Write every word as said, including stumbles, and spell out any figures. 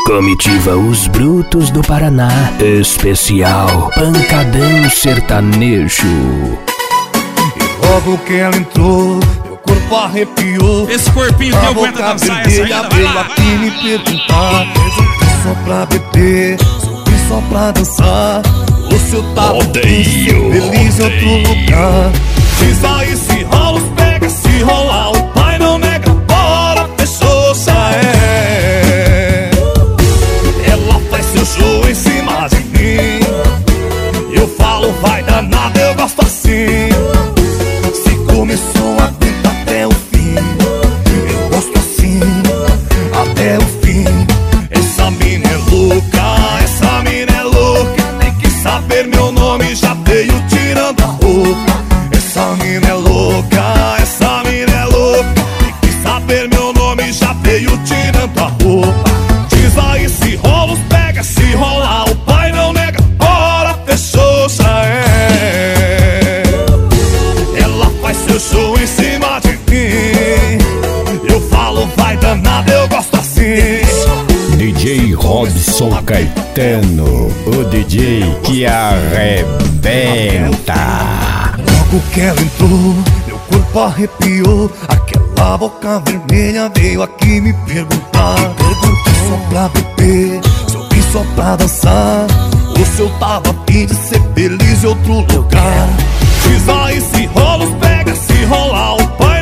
Comitiva Os Brutos do Paraná, especial Pancadão Sertanejo. E logo que ela entrou, meu corpo arrepiou. Esse corpinho teu aguenta dançar essa ainda, vai lá, aqui me perguntar se eu vim só pra beber, se eu vim só pra dançar, ou se eu tava Odeio, feliz em outro lugar. Diz aí se rola os pega, se rolar o pai não nega, bora, fechou, já é. Ela faz seu show em cima de mim, eu falo vai dar nada, eu gosto assim. Se começou a vida até o fim, eu gosto assim, até o fim. Essa mina é louca, essa mina é louca, tem que saber meu nome, já veio tirando a roupa. Essa mina é louca, essa mina é louca, tem que saber meu nome, já veio tirando a roupa. Diz aí se rola os pega, se rolar o pai não nega, bora, fechou, já é. Ela faz seu show em cima de mim, eu falo vai danada, eu gosto assim. D J Robson Caetano, o D J que arrebenta. Logo que ela entrou, meu corpo arrepiou. Aquela boca vermelha veio aqui me perguntar, perguntou só pra beber, se eu vim só pra dançar, ou se eu tava a fim de ser feliz em outro lugar. Diz aí se rola os pega, se rolar o pai